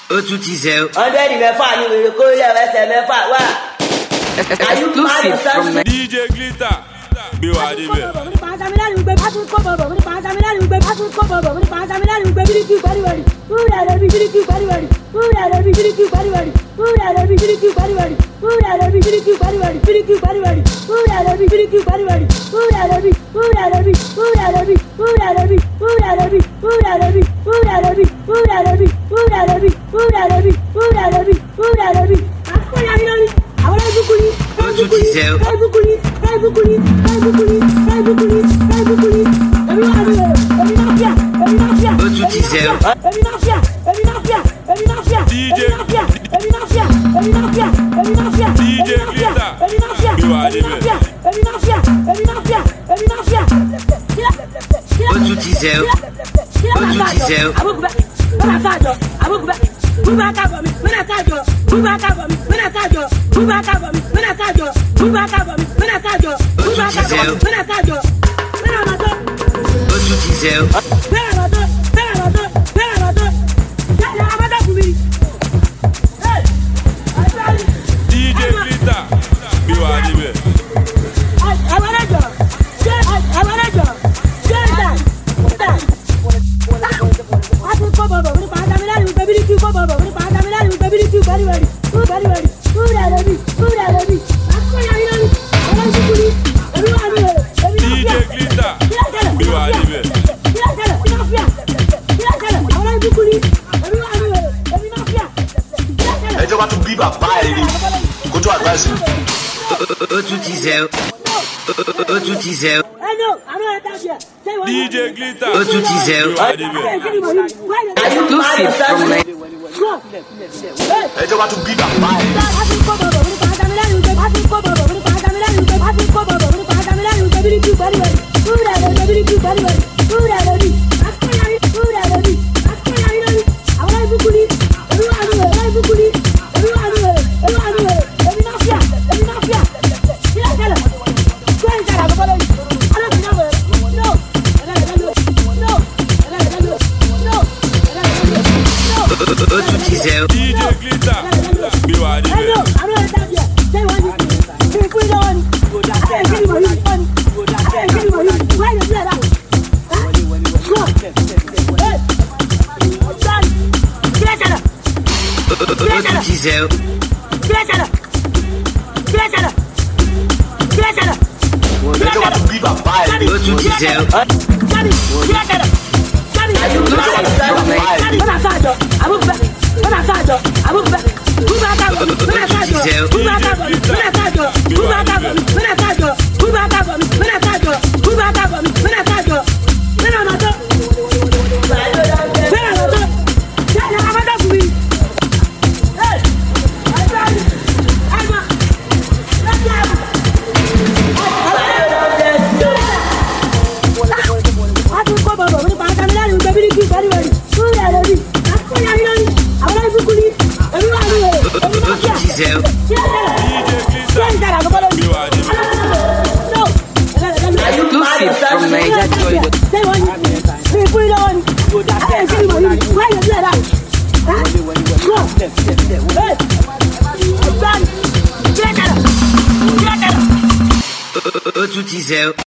ó tún ti zẹ o. 100 mẹ́fà ni wèrè kó lẹ̀ ẹsẹ̀ mẹ́fà wá. Exclusive from DJ Glitter gbé wá débẹ̀. Ó tún ti zẹ o. Ó tún ti zẹ o. DJ Glitter gbé wá débẹ̀. Ó tún ti zẹ o. Ó tún ti zẹ o. DJ Glitter gbé wá débẹ̀. ẹjọ́ bá tún bí bàbá ẹ̀ rí kó tó advice mi. Ó tún ti zẹ o. Ó tún ti zẹ o. DJ Glitter Ó tún ti zẹ o. gbé wá débẹ̀. Exclusive from ẹjọ́ bá tún bí bàbá ẹ̀ rí. Ó tún ti zẹ o. DJ Glitter gbé wá débẹ̀. Ó tún ti zẹ o. ẹjọ́ bá tún bí bàbá ẹ̀ rí. Ó tún ti zẹ o. Exclusive from NigerJoy. Ó tún ti zẹ o.